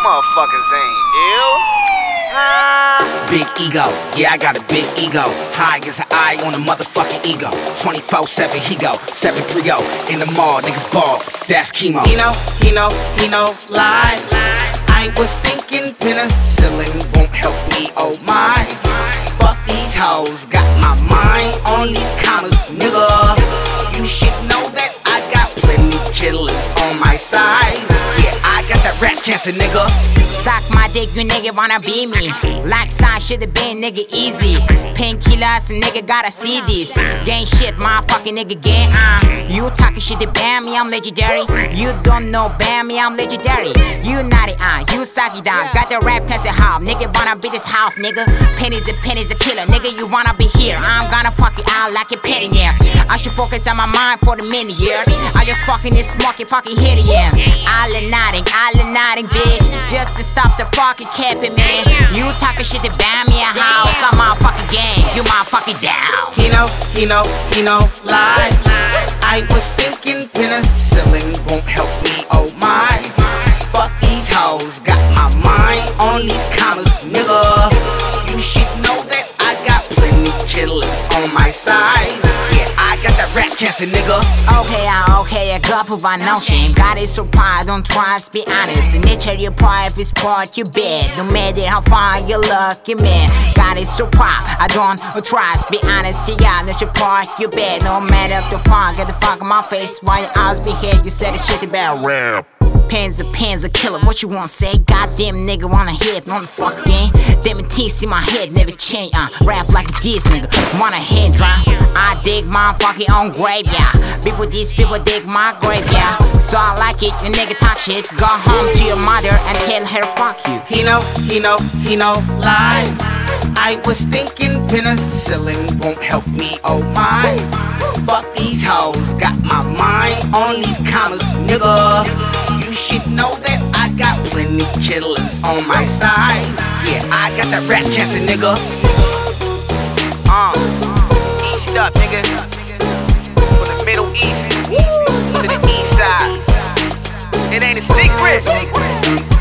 motherfuckers ain't ill. Big ego, yeah, I got a big ego. High as an eye on a motherfucking ego. 24/7 he go, 730 in the mall, niggas ball, that's chemo. He know, lie. I was thinking penicillin won't help me, oh my. Fuck these hoes, got my mind on these commas, nigga. You should know that I got plenty killers on my side. Yeah, I got that rap cancer, nigga. Suck my dick, you nigga wanna be me. Like sign should've been nigga easy. Painkillers, nigga gotta see this. Gang shit, motherfucking nigga gang. You talking shit to ban me, I'm legendary. You don't know ban me, I'm legendary. You naughty, you suck it down. Got the rap cancer how, nigga wanna be this house, nigga. Pennies a killer, nigga you wanna be here. I'm gonna fuck you out like a petty ass. I should focus on my mind for the many years. I just fucking this smoky fucking hitty ass. All nodding, bitch. Just to stop the fucking capping, man. You talking shit to ban me a house. I'm motherfucking gang, you motherfucking down. He know, lie. I was thinking penicillin won't help me, oh my. Fuck these hoes, got my mind on these commas, nigga. You should know that I got plenty killers on my side. Yeah, I got that rap cancer, nigga. Okay, I got for my notion. God is so proud, don't try to be honest. The nature of your pride is part you bad. No matter how far you lucky, man. God is so proud, I don't try to be honest. Yeah, that's your part you bad. No matter if the fun, get the fuck in my face. While your eyes be here, you said the shit about rap. Pens a killer, what you wanna say? Goddamn nigga wanna hit on the fucking. Damn teeth in my head never change. Rap like this nigga, wanna head dry. I dig my fucking own grave, yeah. Before these people dig my grave, yeah. So I like it, the nigga touch it. Go home to your mother and tell her fuck you. He know, lie. I was thinking penicillin won't help me, oh my. Fuck these hoes, got my mind on these commas, nigga. You should know that I got plenty killers on my side. Yeah, I got that rap cancer, nigga. East up, nigga. From the Middle East to the East Side. It ain't a secret.